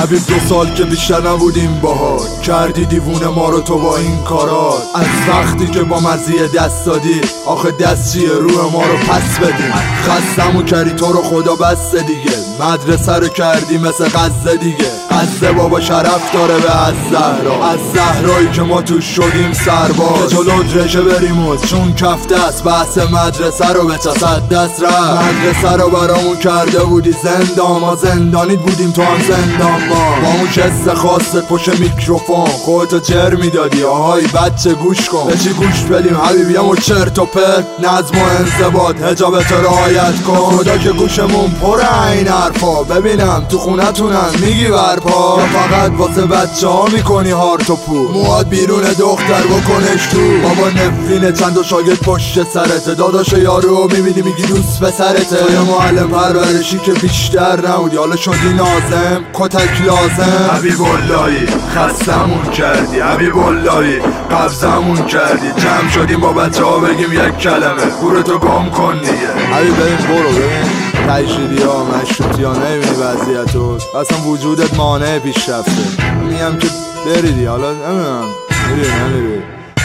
حبیب 2 سال که بیشتر نبودیم باهات، کردی دیوونه ما رو تو با این کارات. از وقتی که با مزیه دست دادی، آخه دست چیه روح ما رو پس بدیم. خستمون کردی تو رو خدا بس دیگه، مدرسه رو کردی مثل غزه دیگه. غزه بابا شرف داره به از زهرا، از زهرایی که ما توش شدیم سرباز. که جلوت رشه بریم و چون کف دست بحث مدرسه رو به صد دست رفت. مدرسه رو برامون کرده بودی زندان، ما زندانیت بودیم تو هم زندان. با اون شست خاصت پشت میکروفون خودتو جر میدادی. آهای بچه گوش کن، به چی گوش بدیم حبیبیم و چرت و پرت. نظم و انضباط حجابت رعایت کن، خدا که گوشمون پر این حرفا. ببینم تو خونتونم میگی برپا، یا فقط واسه بچه ها میکنی هارت و پو. مواد بیرون دختر بکنش تو. بابا نفرینه چند و شاگرد پشت سرته، داداش یارو میبینی میگی دوست به سرته. تو یه معلم پرورشی که بیشتر نبودی، حالا شدی نازم کتک لازم. حبیب اللهی خستمون کردی، حبیب اللهی قبضمون کردی. جمع شدیم با بچه ها بگیم یک کلمه، گورتو گم کن دیگه. حبیب ببین برو، ببین تجریدی ها مشروطی ها نمیبینی وضعیتو، اصلا وجودت مانع پیشرفته. میگم که بریدی، حالا نمیدونم نمیری.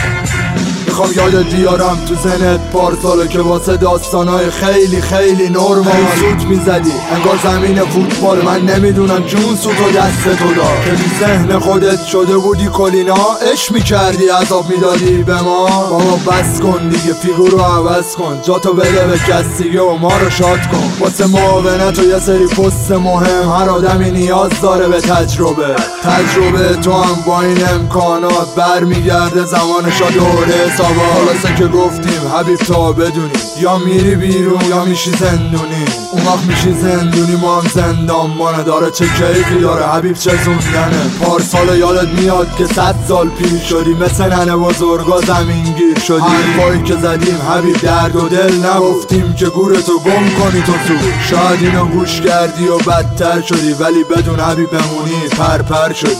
میخوام یادت بیارم تو ذهنت پارساله که واسه داستانای خیلی خیلی نرمال سوت میزدی انگار زمین فوتبال. من نمیدونم که اون سوتو دست تو داد، که تو ذهن خودت شده بودی کلینا. عشق میکردی عذاب میدادی به ما. بابا بس کن دیگه، فیگور رو عوض کن، جاتو بده به کس دیگه و ما رو شاد کن. واسه معاونت و یه سری پست مهم هر آدمی نیاز داره به تجربه. تو هم با این امکانات برمیگرده زمانشا دوره خلاصه که گفتیم حبیب تا بدونی، یا میری بیرون یا میشی زندونی. اون وقت میشی زندونی، ما هم زندان. ما نداره چه کیفی داره حبیب چه زوندنه. پارسال یادت میاد که 100 سال پیر شدی، مثل ننه بزرگا زمین گیر شدی. حرفایی که زدیم حبیب درد و دل نگفتیم که گورتو گم کنی تو. شاید اینو گوش کردی و بدتر شدی، ولی بدون حبیب بمونی پرپر شدی.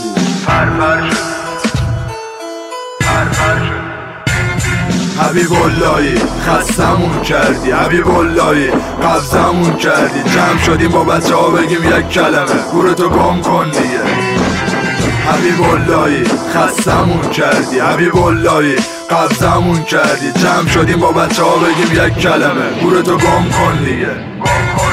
حبیب اللهی خستمون کردی، حبیب اللهی قبضمون کردی. جمع شدیم با بچه ها بگیم یک کلمه، گورتو گم کن دیگه. حبیب اللهی خستمون کردی، حبیب اللهی قبضمون کردی. جمع شدیم با بچه ها بگیم یک کلمه، گورتو گم کن دیگه.